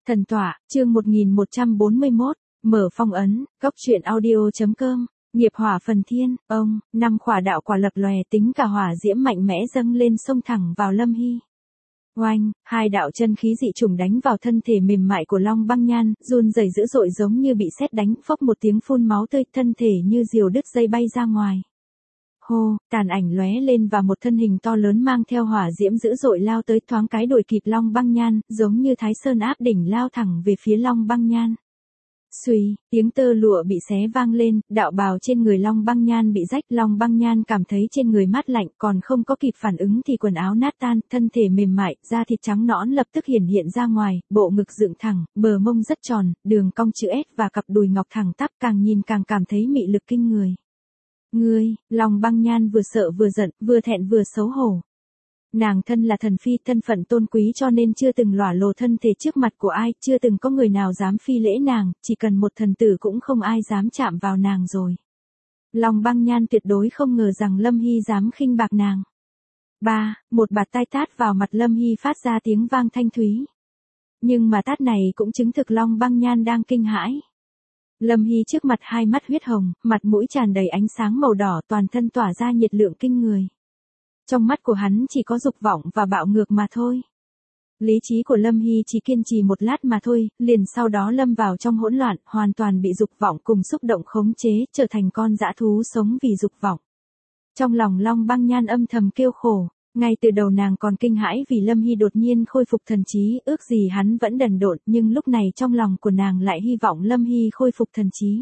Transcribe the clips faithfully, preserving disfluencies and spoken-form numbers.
Thần tọa, chương một nghìn một trăm bốn mươi mốt, mở phong ấn, góc truyện audio.com, nghiệp hỏa phần thiên, ông, năm khỏa đạo quả lập lòe tính cả hỏa diễm mạnh mẽ dâng lên xông thẳng vào Lâm Hy. Oanh, hai đạo chân khí dị chủng đánh vào thân thể mềm mại của Long Băng Nhan, run rẩy dữ dội giống như bị sét đánh, phốc một tiếng phun máu tươi, thân thể như diều đứt dây bay ra ngoài. Hô, tàn ảnh lóe lên và một thân hình to lớn mang theo hỏa diễm dữ dội lao tới, thoáng cái đuổi kịp Long Băng Nhan, giống như Thái Sơn áp đỉnh lao thẳng về phía Long Băng Nhan. Xuy, tiếng tơ lụa bị xé vang lên, đạo bào trên người Long Băng Nhan bị rách, Long Băng Nhan cảm thấy trên người mát lạnh, còn không có kịp phản ứng thì quần áo nát tan, thân thể mềm mại, da thịt trắng nõn lập tức hiển hiện ra ngoài, bộ ngực dựng thẳng, bờ mông rất tròn, đường cong chữ S và cặp đùi ngọc thẳng tắp, càng nhìn càng cảm thấy mị lực kinh người. Ngươi, Long Băng Nhan vừa sợ vừa giận, vừa thẹn vừa xấu hổ. Nàng thân là thần phi, thân phận tôn quý cho nên chưa từng lỏa lồ thân thể trước mặt của ai, chưa từng có người nào dám phi lễ nàng, chỉ cần một thần tử cũng không ai dám chạm vào nàng rồi. Long Băng Nhan tuyệt đối không ngờ rằng Lâm Hy dám khinh bạc nàng. Ba, một bạt tai tát vào mặt Lâm Hy phát ra tiếng vang thanh thúy. Nhưng mà tát này cũng chứng thực Long Băng Nhan đang kinh hãi. Lâm Hy trước mặt hai mắt huyết hồng, mặt mũi tràn đầy ánh sáng màu đỏ, toàn thân tỏa ra nhiệt lượng kinh người. Trong mắt của hắn chỉ có dục vọng và bạo ngược mà thôi. Lý trí của Lâm Hy chỉ kiên trì một lát mà thôi, liền sau đó lâm vào trong hỗn loạn, hoàn toàn bị dục vọng cùng xúc động khống chế, trở thành con dã thú sống vì dục vọng. Trong lòng Long Băng Nhan âm thầm kêu khổ, ngay từ đầu nàng còn kinh hãi vì Lâm Hy đột nhiên khôi phục thần trí, ước gì hắn vẫn đần độn, nhưng lúc này trong lòng của nàng lại hy vọng Lâm Hy khôi phục thần trí.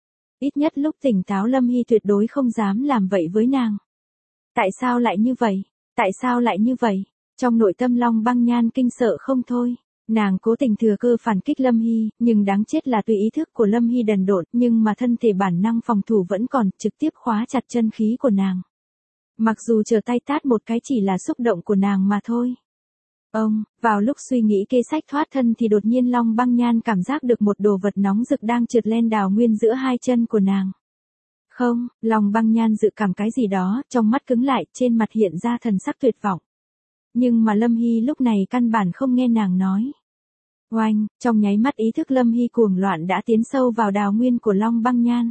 Ít nhất lúc tỉnh táo Lâm Hy tuyệt đối không dám làm vậy với nàng. Tại sao lại như vậy? Tại sao lại như vậy? Trong nội tâm Long Băng Nhan kinh sợ không thôi. Nàng cố tình thừa cơ phản kích Lâm Hy, nhưng đáng chết là tùy ý thức của Lâm Hy đần độn, nhưng mà thân thể bản năng phòng thủ vẫn còn, trực tiếp khóa chặt chân khí của nàng. Mặc dù trở tay tát một cái chỉ là xúc động của nàng mà thôi. Ông, vào lúc suy nghĩ kế sách thoát thân thì đột nhiên Long Băng Nhan cảm giác được một đồ vật nóng rực đang trượt len đào nguyên giữa hai chân của nàng. Không, Long Băng Nhan dự cảm cái gì đó, trong mắt cứng lại, trên mặt hiện ra thần sắc tuyệt vọng. Nhưng mà Lâm Hy lúc này căn bản không nghe nàng nói. Oanh, trong nháy mắt ý thức Lâm Hy cuồng loạn đã tiến sâu vào đào nguyên của Long Băng Nhan.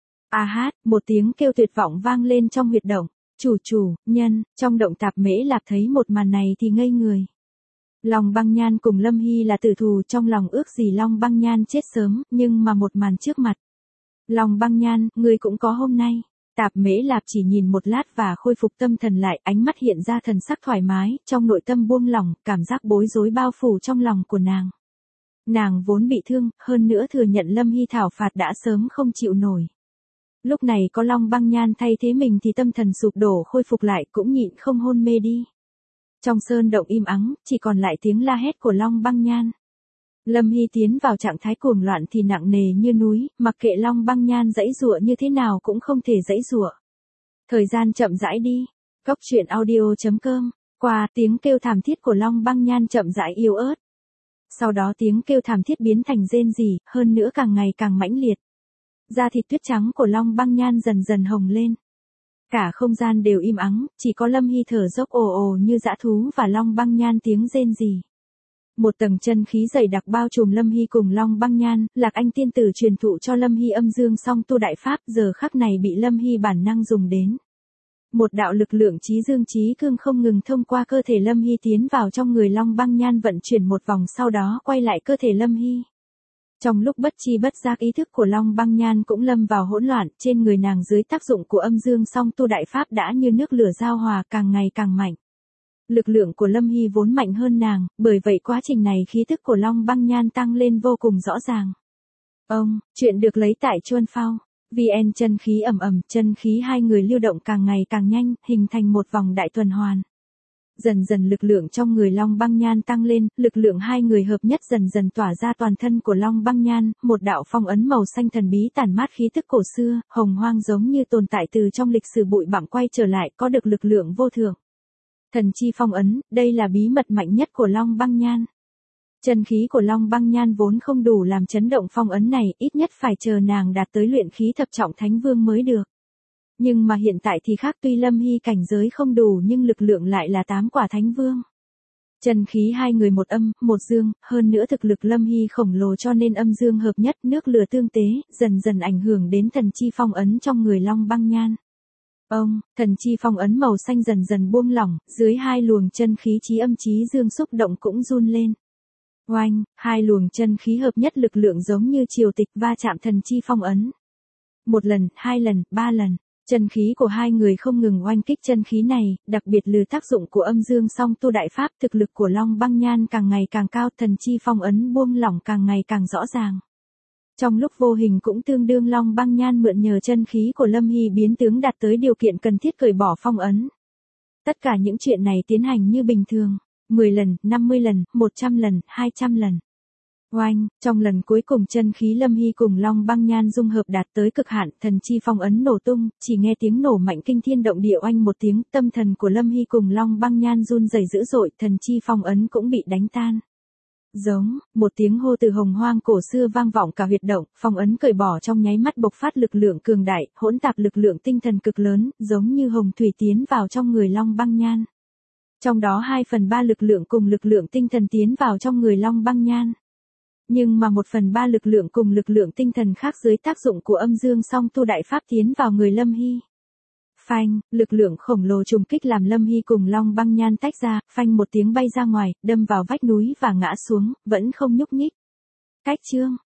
A hát, một tiếng kêu tuyệt vọng vang lên trong huyệt động. Chủ chủ, nhân, trong động Tạp Mễ Lạp thấy một màn này thì ngây người. Long Băng Nhan cùng Lâm Hy là tử thù, trong lòng ước gì Long Băng Nhan chết sớm, nhưng mà một màn trước mặt. Long Băng Nhan, ngươi cũng có hôm nay. Tạp Mễ Lạp chỉ nhìn một lát và khôi phục tâm thần lại, ánh mắt hiện ra thần sắc thoải mái, trong nội tâm buông lỏng, cảm giác bối rối bao phủ trong lòng của nàng. Nàng vốn bị thương, hơn nữa thừa nhận Lâm Hy thảo phạt đã sớm không chịu nổi. Lúc này có Long Băng Nhan thay thế mình thì tâm thần sụp đổ khôi phục lại cũng nhịn không hôn mê đi. Trong sơn động im ắng, chỉ còn lại tiếng la hét của Long Băng Nhan. Lâm Hy tiến vào trạng thái cuồng loạn thì nặng nề như núi, mặc kệ Long Băng Nhan giãy giụa như thế nào cũng không thể giãy giụa. Thời gian chậm rãi đi. Góc truyện audio.com. Qua tiếng kêu thảm thiết của Long Băng Nhan chậm rãi yếu ớt. Sau đó tiếng kêu thảm thiết biến thành rên rỉ, hơn nữa càng ngày càng mãnh liệt. Da thịt tuyết trắng của Long Băng Nhan dần dần hồng lên. Cả không gian đều im ắng, chỉ có Lâm Hy thở dốc ồ ồ như dã thú và Long Băng Nhan tiếng rên rỉ. Một tầng chân khí dày đặc bao trùm Lâm Hy cùng Long Băng Nhan, Lạc Anh tiên tử truyền thụ cho Lâm Hy âm dương song tu đại pháp, giờ khắc này bị Lâm Hy bản năng dùng đến. Một đạo lực lượng trí dương trí cương không ngừng thông qua cơ thể Lâm Hy tiến vào trong người Long Băng Nhan vận chuyển một vòng sau đó quay lại cơ thể Lâm Hy. Trong lúc bất chi bất giác ý thức của Long Băng Nhan cũng lâm vào hỗn loạn, trên người nàng dưới tác dụng của âm dương song tu đại pháp đã như nước lửa giao hòa càng ngày càng mạnh. Lực lượng của Lâm Hy vốn mạnh hơn nàng, bởi vậy quá trình này khí thức của Long Băng Nhan tăng lên vô cùng rõ ràng. Ông, chuyện được lấy tại Chuân Phao. vê en chân khí ầm ầm, chân khí hai người lưu động càng ngày càng nhanh, hình thành một vòng đại tuần hoàn. Dần dần lực lượng trong người Long Băng Nhan tăng lên, lực lượng hai người hợp nhất dần dần tỏa ra toàn thân của Long Băng Nhan, một đạo phong ấn màu xanh thần bí tản mát khí tức cổ xưa, hồng hoang giống như tồn tại từ trong lịch sử bụi bặm quay trở lại, có được lực lượng vô thượng. Thần chi phong ấn, đây là bí mật mạnh nhất của Long Băng Nhan. Chân khí của Long Băng Nhan vốn không đủ làm chấn động phong ấn này, ít nhất phải chờ nàng đạt tới luyện khí thập trọng thánh vương mới được. Nhưng mà hiện tại thì khác, tuy Lâm Hy cảnh giới không đủ nhưng lực lượng lại là tám quả thánh vương. Chân khí hai người một âm, một dương, hơn nữa thực lực Lâm Hy khổng lồ cho nên âm dương hợp nhất, nước lửa tương tế, dần dần ảnh hưởng đến thần chi phong ấn trong người Long Băng Nhan. Ông, thần chi phong ấn màu xanh dần dần buông lỏng, dưới hai luồng chân khí chí âm chí dương xúc động cũng run lên. Oanh, hai luồng chân khí hợp nhất lực lượng giống như triều tịch va chạm thần chi phong ấn. Một lần, hai lần, ba lần, chân khí của hai người không ngừng oanh kích chân khí này, đặc biệt lừ tác dụng của âm dương song tu đại pháp, thực lực của Long Băng Nhan càng ngày càng cao, thần chi phong ấn buông lỏng càng ngày càng rõ ràng. Trong lúc vô hình cũng tương đương Long Băng Nhan mượn nhờ chân khí của Lâm Hy biến tướng đạt tới điều kiện cần thiết cởi bỏ phong ấn. Tất cả những chuyện này tiến hành như bình thường, mười lần, năm mươi lần, một trăm lần, hai trăm lần. Oanh, trong lần cuối cùng chân khí Lâm Hy cùng Long Băng Nhan dung hợp đạt tới cực hạn, thần chi phong ấn nổ tung, chỉ nghe tiếng nổ mạnh kinh thiên động địa oanh một tiếng, tâm thần của Lâm Hy cùng Long Băng Nhan run rẩy dữ dội, thần chi phong ấn cũng bị đánh tan. Giống, một tiếng hô từ hồng hoang cổ xưa vang vọng cả huyệt động, phong ấn cởi bỏ trong nháy mắt bộc phát lực lượng cường đại, hỗn tạp lực lượng tinh thần cực lớn, giống như hồng thủy tiến vào trong người Long Băng Nhan. Trong đó hai phần ba lực lượng cùng lực lượng tinh thần tiến vào trong người Long Băng Nhan. Nhưng mà một phần ba lực lượng cùng lực lượng tinh thần khác dưới tác dụng của âm dương song tu đại pháp tiến vào người Lâm Hy. Phanh, lực lượng khổng lồ trùng kích làm Lâm Hy cùng Long Băng Nhan tách ra, phanh một tiếng bay ra ngoài, đâm vào vách núi và ngã xuống, vẫn không nhúc nhích. Cách chương